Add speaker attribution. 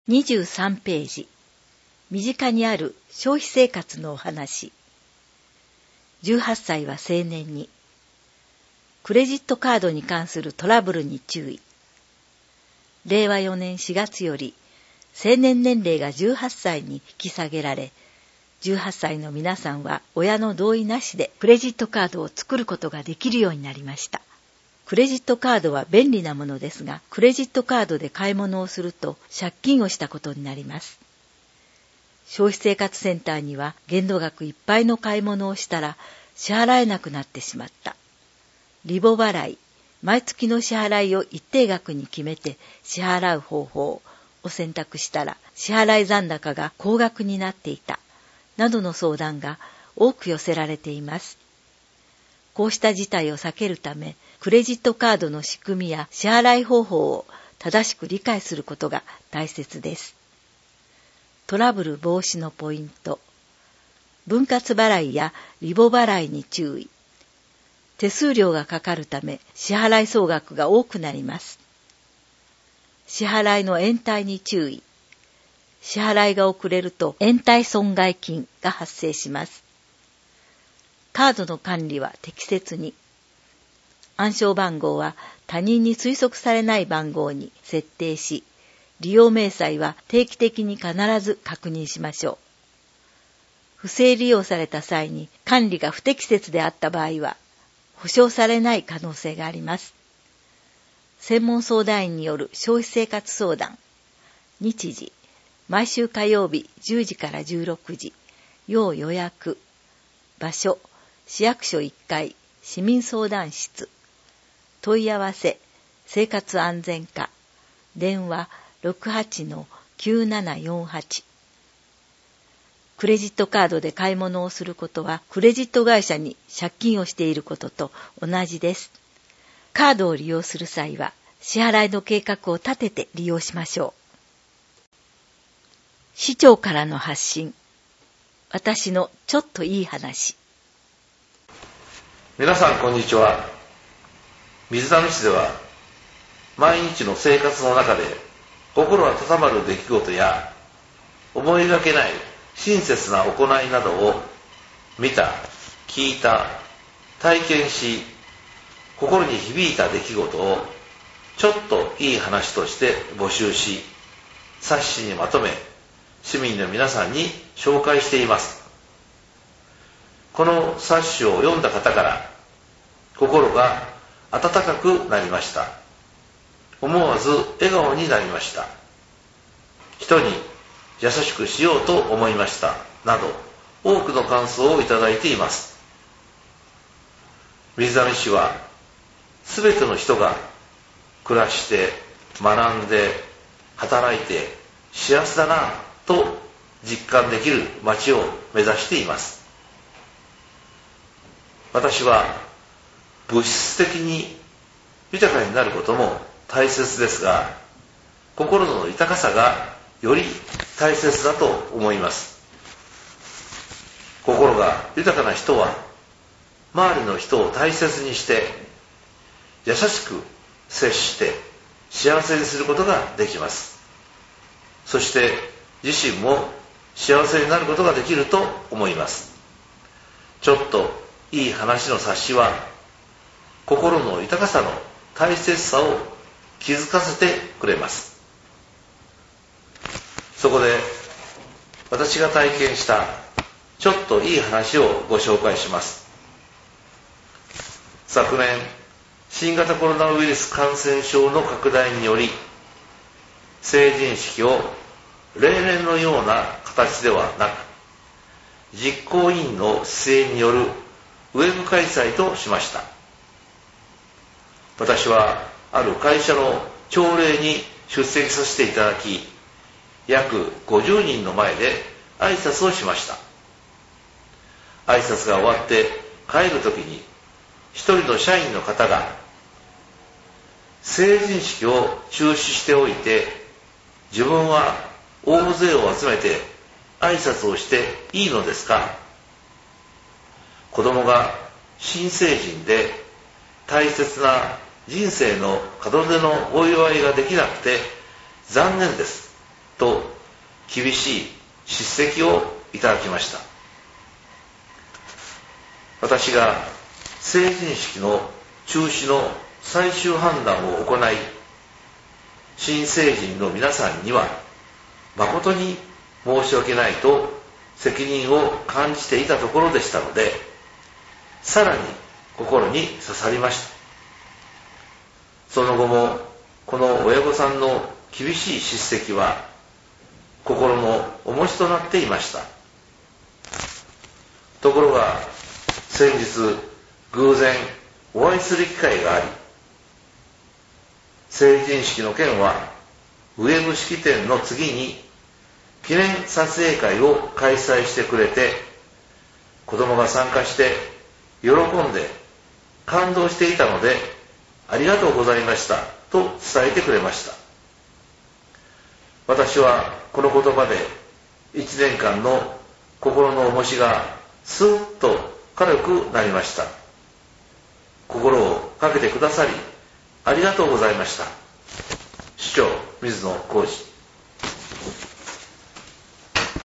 Speaker 1: 23ページ。身近にある消費生活のお話。18歳は青年に。クレジットカードに関するトラブルに注意。令和4年4月より成年年齢が18歳に引き下げられ、18歳の皆さんは親の同意なしでクレジットカードを作ることができるようになりました。クレジットカードは便利なものですが、クレジットカードで買い物をすると借金をしたことになります。消費生活センターには限度額いっぱいの買い物をしたら支払えなくなってしまった。リボ払い、毎月の支払いを一定額に決めて支払う方法を選択したら支払い残高が高額になっていた、などの相談が多く寄せられています。こうした事態を避けるため、クレジットカードの仕組みや支払い方法を正しく理解することが大切です。トラブル防止のポイント。分割払いやリボ払いに注意。手数料がかかるため支払い総額が多くなります。支払いの延滞に注意。支払いが遅れると延滞損害金が発生します。カードの管理は適切に。暗証番号は他人に推測されない番号に設定し、利用明細は定期的に必ず確認しましょう。不正利用された際に管理が不適切であった場合は、保証されない可能性があります。専門相談員による消費生活相談。日時、毎週火曜日10時から16時。要予約。場所、市役所1階、市民相談室。問い合わせ、生活安全課。電話 68-9748。クレジットカードで買い物をすることは、クレジット会社に借金をしていることと同じです。カードを利用する際は、支払いの計画を立てて利用しましょう。市長からの発信。私のちょっといい話。
Speaker 2: 皆さんこんにちは。水溜市では毎日の生活の中で心温まる出来事や思いがけない親切な行いなどを見た、聞いた、体験し、心に響いた出来事をちょっといい話として募集し、冊子にまとめ市民の皆さんに紹介しています。この冊子を読んだ方から心が温かくなりました。思わず笑顔になりました。人に優しくしようと思いましたなど多くの感想をいただいています。水溜市はすべての人が暮らして学んで働いて幸せだなと実感できる町を目指しています。私は物質的に豊かになることも大切ですが、心の豊かさがより大切だと思います。心が豊かな人は周りの人を大切にして優しく接して幸せにすることができます。そして自身も幸せになることができると思います。ちょっといい話の冊子は心の豊かさの大切さを気づかせてくれます。そこで私が体験したちょっといい話をご紹介します。昨年、新型コロナウイルス感染症の拡大により、成人式を例年のような形ではなく、実行委員の姿勢によるウェブ開催としました。私はある会社の朝礼に出席させていただき、約50人の前で挨拶をしました。挨拶が終わって帰るときに、一人の社員の方が、成人式を中止しておいて、自分は大勢を集めて挨拶をしていいのですか？子供が新成人で大切な人生の門出のお祝いができなくて残念ですと厳しい叱責をいただきました。私が成人式の中止の最終判断を行い、新成人の皆さんには誠に申し訳ないと責任を感じていたところでしたので、さらに心に刺さりました。その後もこの親御さんの厳しい叱責は心の重しとなっていました。ところが先日偶然お会いする機会があり、成人式の件はウェブ式典の次に記念撮影会を開催してくれて、子供が参加して喜んで感動していたのでありがとうございましたと伝えてくれました。私はこの言葉で1年間の心の重しがスーッと軽くなりました。心をかけてくださりありがとうございました。主張水野浩二。